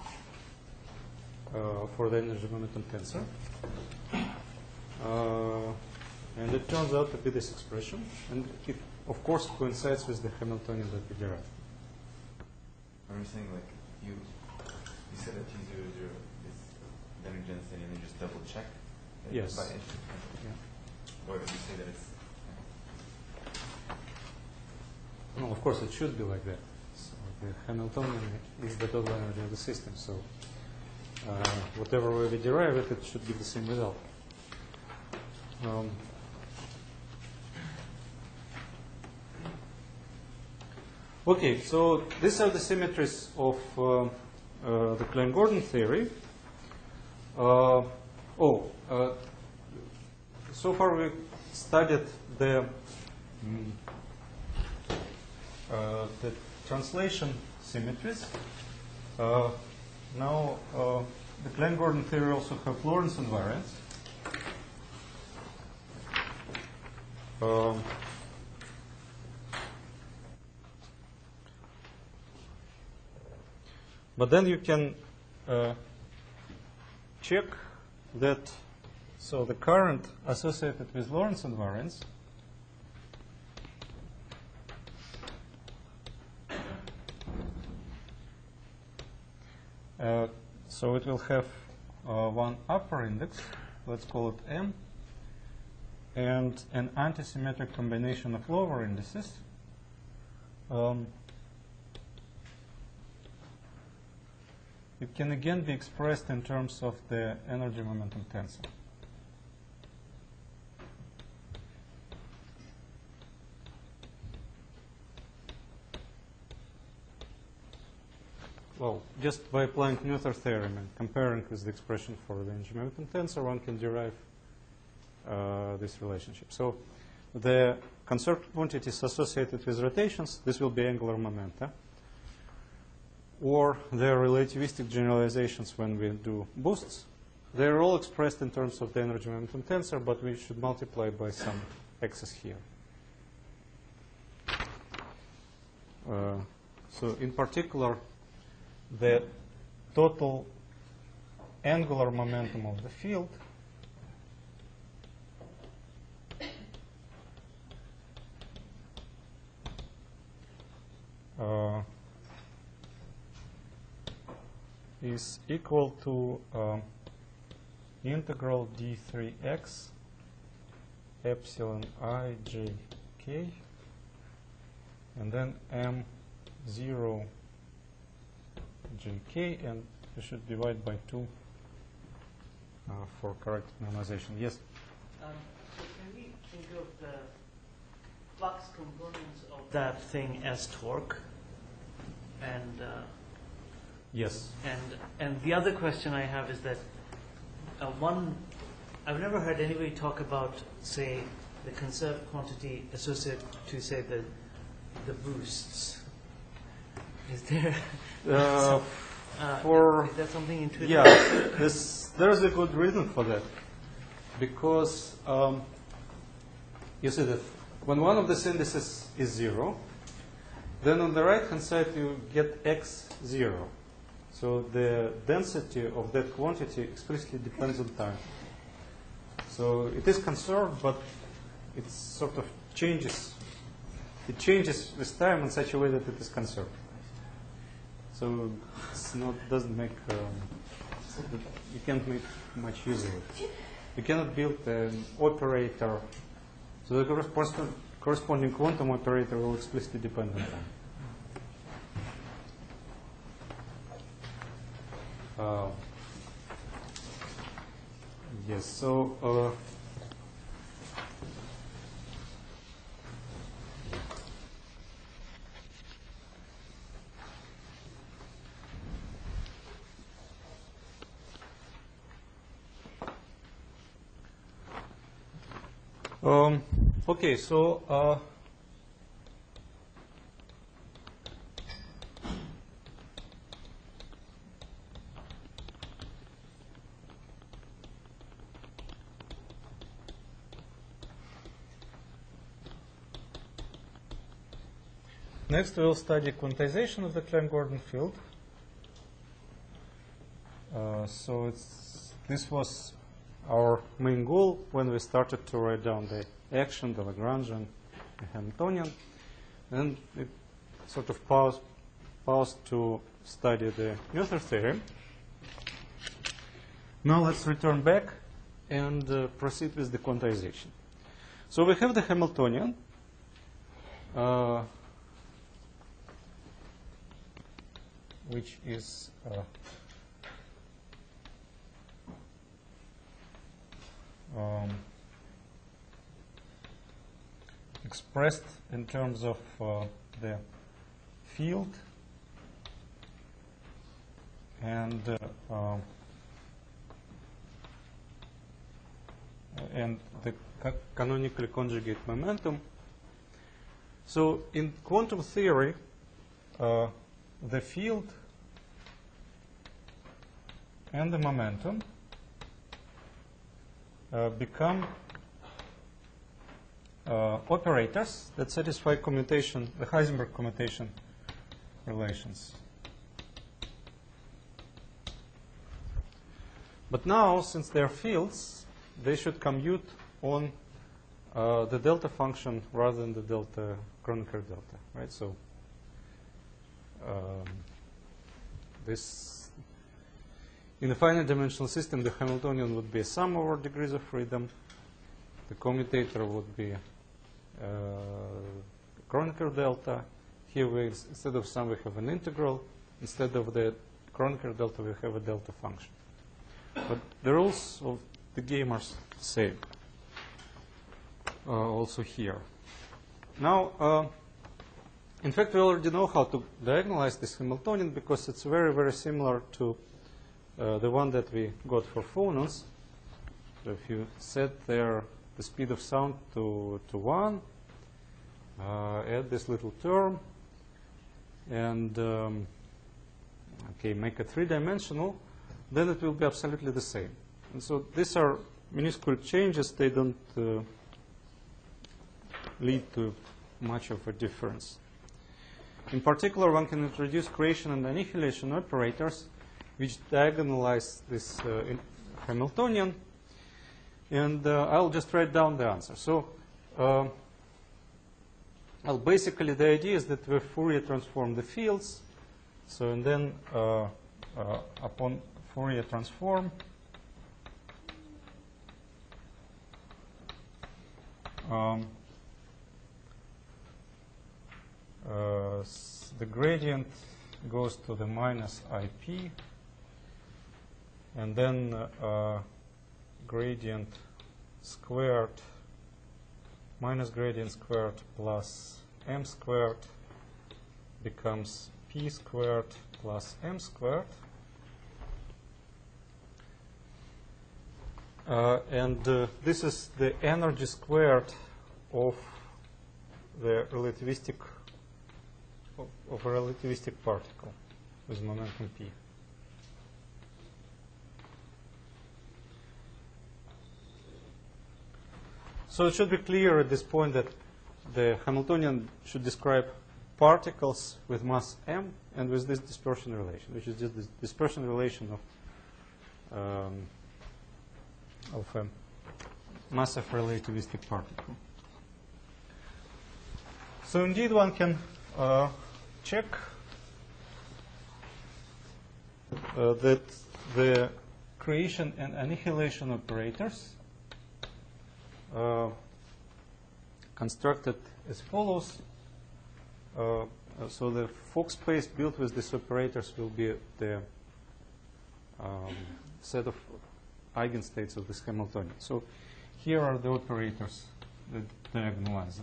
uh, for the energy momentum tensor. Uh, and it turns out to be this expression. And it, of course, coincides with the Hamiltonian that we derived. I'm saying, like, you you said that T zero zero is the energy density, and then just double check it Yes. by inch. Yeah. Or did you say that it's No, of course, it should be like that. So the Hamiltonian is the total energy of the system. So uh, whatever way we derive it, it should give the same result. Um, okay, so these are the symmetries of uh, uh, the Klein-Gordon theory. Uh, oh, uh, so far we studied the mm, Uh, the translation symmetries. Uh, now, uh, the Klein-Gordon theory also have Lorentz invariants. Um, but then you can uh, check that, so the current associated with Lorentz invariants Uh, so it will have uh, one upper index, let's call it M, and an antisymmetric combination of lower indices. Um, it can again be expressed in terms of the energy momentum tensor. Well, just by applying Noether theorem and comparing with the expression for the energy momentum tensor, one can derive uh, this relationship. So the conserved quantities associated with rotations, this will be angular momenta, or their relativistic generalizations when we do boosts. They're all expressed in terms of the energy momentum tensor, but we should multiply by some x's here. Uh, so in particular, the total angular momentum of the field uh, is equal to um, integral d three x epsilon I j k, and then m zero j k, and we should divide by two uh, for correct minimization. Yes? Um, so can we think of the flux components of that thing as torque? And uh, Yes. and and the other question I have is that uh, one, I've never heard anybody talk about, say, the conserved quantity associated to, say, the the boosts. Is there Uh, uh, for- is there something intuitive? Yeah, this, there's a good reason for that. Because um, you see that when one of these indices is zero, then on the right-hand side you get x zero. So the density of that quantity explicitly depends on time. So it is conserved, but it sort of changes. It changes with time in such a way that it is conserved. So it's not doesn't make um, you can't make much use of it. You cannot build an operator. So the corresponding corresponding quantum operator will explicitly depend on time. Uh, yes. So. Uh, Um, okay, so uh, next we'll study quantization of the Klein-Gordon field. Uh, so it's this was our main goal when we started to write down the action, the Lagrangian, the Hamiltonian, and it sort of paused, paused to study the Noether theorem. Now let's return back and uh, proceed with the quantization. So we have the Hamiltonian. Uh, which is uh, Um, expressed in terms of uh, the field and uh, um, and the ca canonically conjugate momentum. So in quantum theory, uh, the field and the momentum Uh, become uh, operators that satisfy commutation, the Heisenberg commutation relations. But now, since they are fields, they should commute on uh, the delta function rather than the delta Kronecker delta, right? So um, this. In a finite dimensional system, the Hamiltonian would be a sum over degrees of freedom. The commutator would be uh, Kronecker delta. Here, we, instead of sum, we have an integral. Instead of the Kronecker delta, we have a delta function. But the rules of the game are same. Uh, also here. Now, uh, in fact, we already know how to diagonalize this Hamiltonian because it's very, very similar to Uh, the one that we got for phonons. So if you set there the speed of sound to, to one, uh, add this little term, and um, okay, make it three-dimensional, then it will be absolutely the same. And so these are minuscule changes. They don't uh, lead to much of a difference. In particular, one can introduce creation and annihilation operators which diagonalize this uh, in Hamiltonian, and uh, I'll just write down the answer. So, uh, well, basically the idea is that we Fourier transform the fields, so and then uh, uh, upon Fourier transform, um, uh, s- the gradient goes to the minus I P, and then uh, uh, gradient squared minus gradient squared plus m squared becomes p squared plus m squared. Uh, and uh, this is the energy squared of the relativistic of, of a relativistic particle with momentum p. So it should be clear at this point that the Hamiltonian should describe particles with mass m and with this dispersion relation, which is just this dispersion relation of um, of a massive relativistic particle. So indeed one can uh, check uh, that the creation and annihilation operators uh, constructed as follows. Uh, so the Fock space built with these operators will be the um, set of eigenstates of this Hamiltonian. So here are the operators that diagonalize it.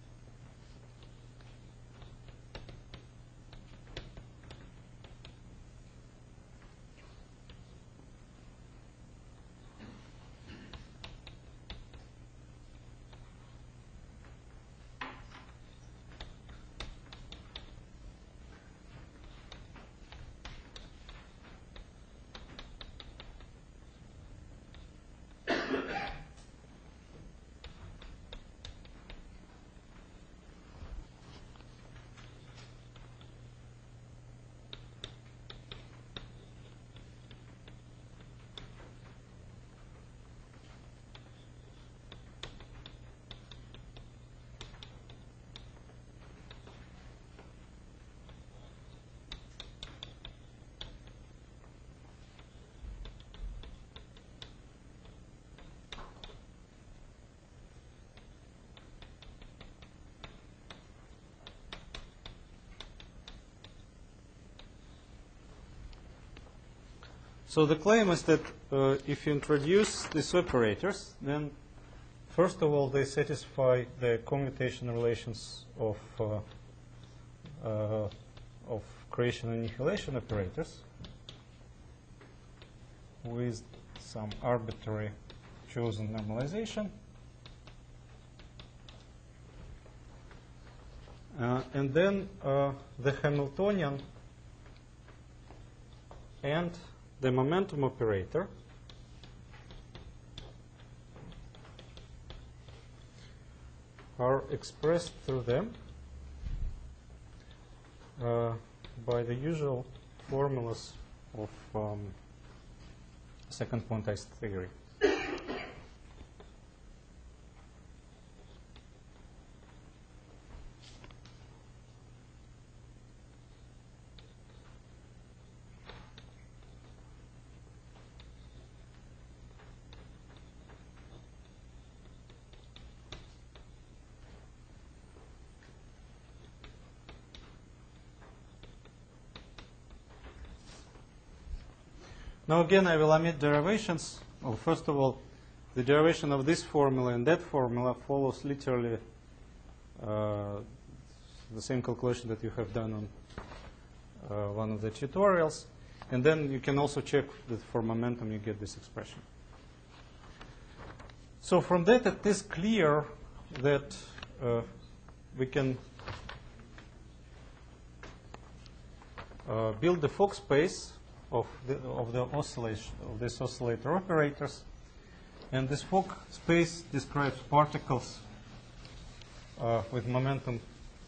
So the claim is that uh, if you introduce these operators, then first of all they satisfy the commutation relations of uh, uh, of creation and annihilation operators with some arbitrary chosen normalization. Uh, and then uh, the Hamiltonian and the momentum operator are expressed through them uh, by the usual formulas of um, second quantized theory. Now again, I will omit derivations. Well, first of all, the derivation of this formula and that formula follows literally uh, the same calculation that you have done on uh, one of the tutorials. And then you can also check that for momentum you get this expression. So from that, it is clear that uh, we can uh, build the Fock space of the of the oscillation of these oscillator operators, and this Fock space describes particles uh, with momentum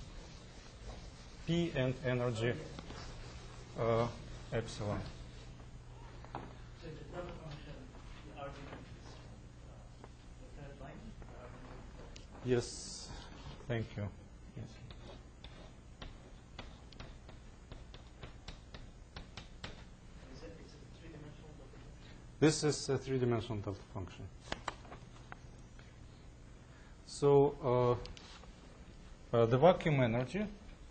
p and energy uh, epsilon. So the double function, the argument is uh, the third line. The argument. Yes, thank you. Yes. Is This is a three-dimensional delta function. So uh, uh, the vacuum energy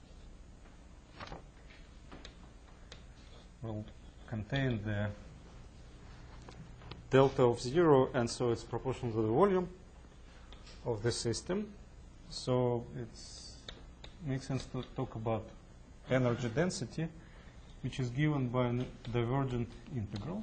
will contain the delta of zero, and so it's proportional to the volume of the system. So it makes sense to talk about energy density, which is given by a divergent integral.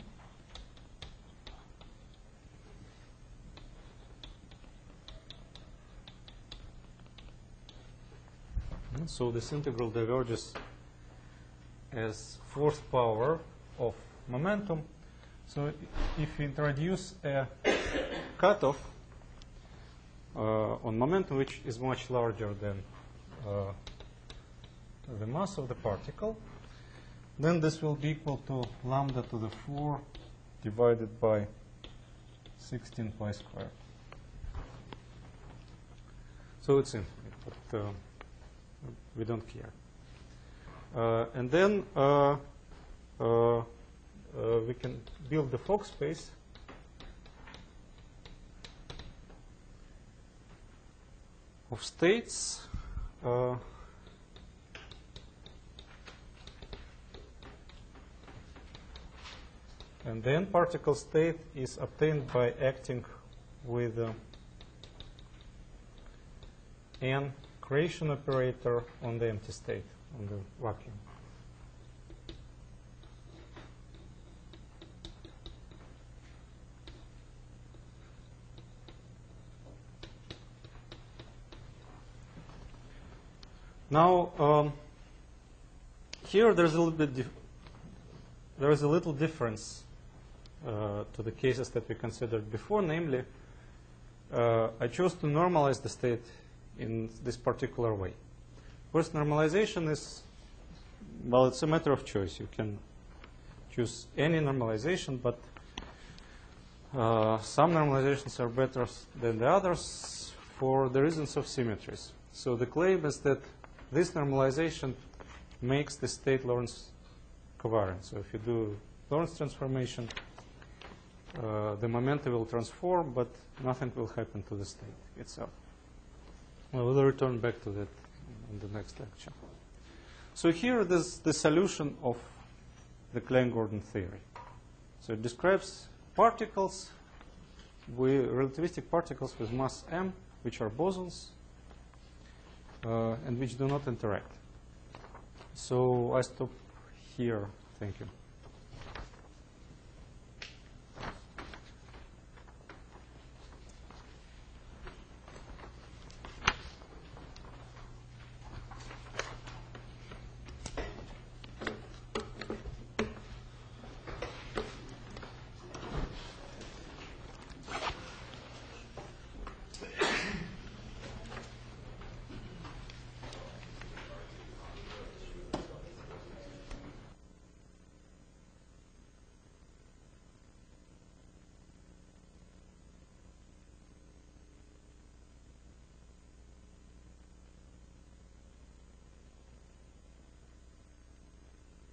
And so this integral diverges as fourth power of momentum. So if we introduce a cutoff uh, on momentum, which is much larger than uh, the mass of the particle, then this will be equal to lambda to the four divided by sixteen pi squared. So it's infinite, but uh, we don't care. Uh, and then uh, uh, uh, we can build the Fock space of states. Uh, and the n particle state is obtained by acting with uh, n creation operator on the empty state, on the vacuum. Now, um, here there's a little bit dif there is a little difference uh, to the cases that we considered before. Namely, uh, I chose to normalize the state in this particular way. First, normalization is, well, it's a matter of choice. You can choose any normalization, but uh, some normalizations are better than the others for the reasons of symmetries. So the claim is that this normalization makes the state Lorentz covariant. So if you do Lorentz transformation, uh, the momentum will transform, but nothing will happen to the state itself. Well, we'll return back to that in the next lecture. So here is the solution of the Klein-Gordon theory. So it describes particles, with relativistic particles with mass m, which are bosons, uh, and which do not interact. So I stop here. Thank you.